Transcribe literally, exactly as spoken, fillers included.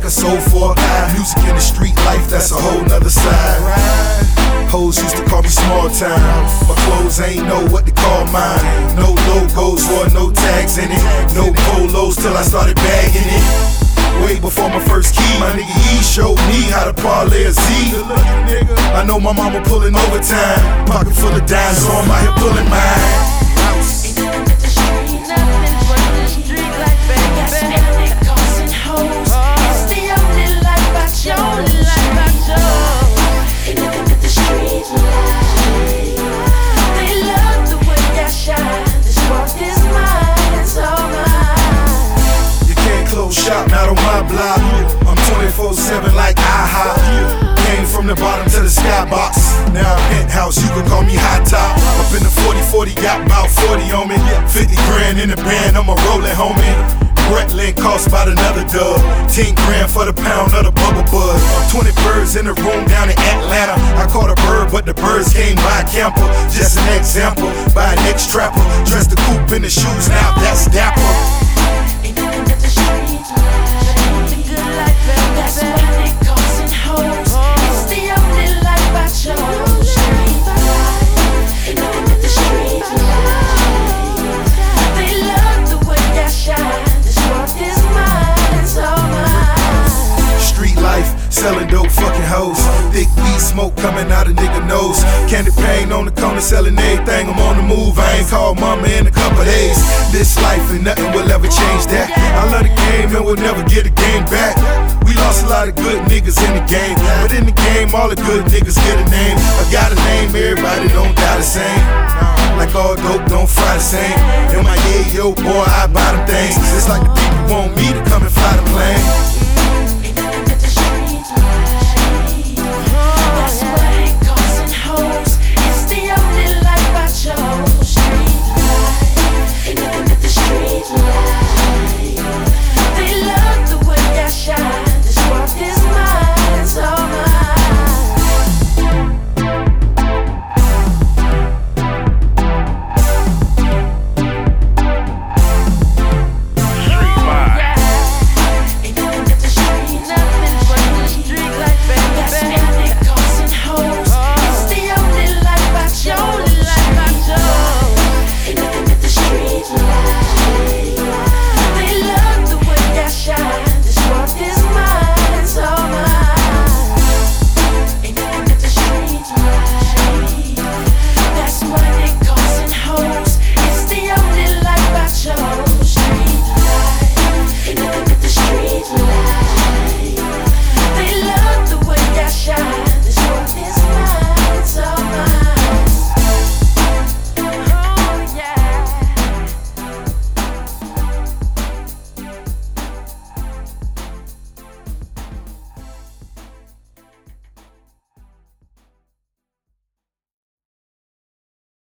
a soul for a guy. Music in the street life, that's a whole nother side. Hoes used to call me small time. My clothes ain't know what to call mine. No logos or no tags in it. No polos till I started bagging it. Way before my first key, my nigga E showed me how to parlay a Z. I know my mama pulling overtime. Pocket full of dimes, so I'm out here pulling mine. Shop, not on my block. I'm twenty-four seven like IHOP. Came from the bottom to the skybox. Now a penthouse, you can call me high top. Up in the forty forty, got about forty on me. fifty grand in the band, I'm a rollin' homie. Bretland cost about another dub. ten grand for the pound of the bubble buzz. twenty birds in the room down in Atlanta. I caught a bird, but the birds came by a camper. Just an example, by an ex-trapper. Dressed the coupe in the shoes, now that's dapper. Selling dope fucking hoes. Thick weed smoke coming out of nigga nose. Candy paint on the corner selling everything. I'm on the move, I ain't called mama in a couple days. This life and nothing will ever change that. I love the game and we'll never get the game back. We lost a lot of good niggas in the game, but in the game all the good niggas get a name. I got a name, everybody don't die the same. Like all dope don't fry the same. In my yeah, yo boy, I buy them things. It's like the people want me to come and fly the plane.